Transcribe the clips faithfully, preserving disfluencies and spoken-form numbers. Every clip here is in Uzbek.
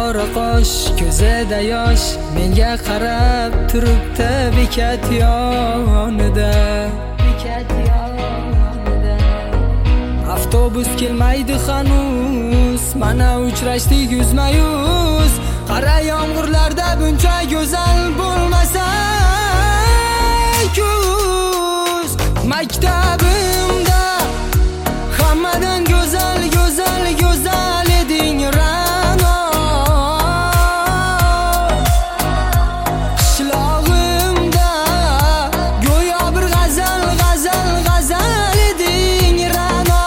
qora qosh, ko'zida yosh, menga qarab turibdi bekat yonida. Bekat yonida. Avtobus kelmaydi hanuz, mana uchrashdik yuzma-yuz. Qara yomg'irlarda buncha go'zal bo'lmasa kuz. Maktabimda hammadan go'zal, go'zal, go'zal eding Ra'no. Qishlog'imda go'yo bir g'azal, g'azal, g'azal eding Ra'no.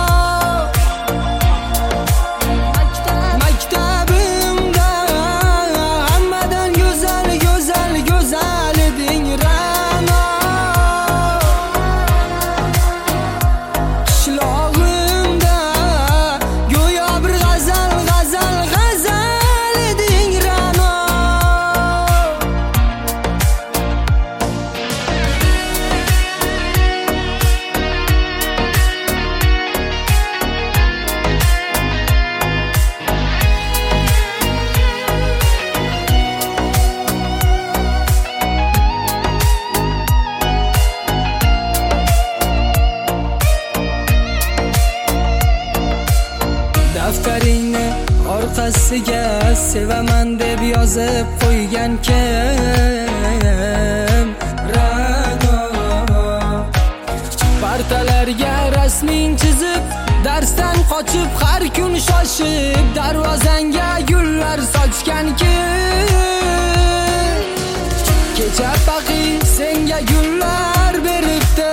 Maktabimda hammadan go'zal, go'zal, go'zal eding Ra'no. Qishlog'imda go'yo bir g'azal, g'azal, g'azal eding Ra'no. Daftaringni orqasiga sevaman deb yozib qo'ygan kim? Ra'no. Partalarga rasming chizib, darsdan qochib har kun shoshib, darvozangga gullar sochgan kim? Kecha baqi senga gullar beribdi,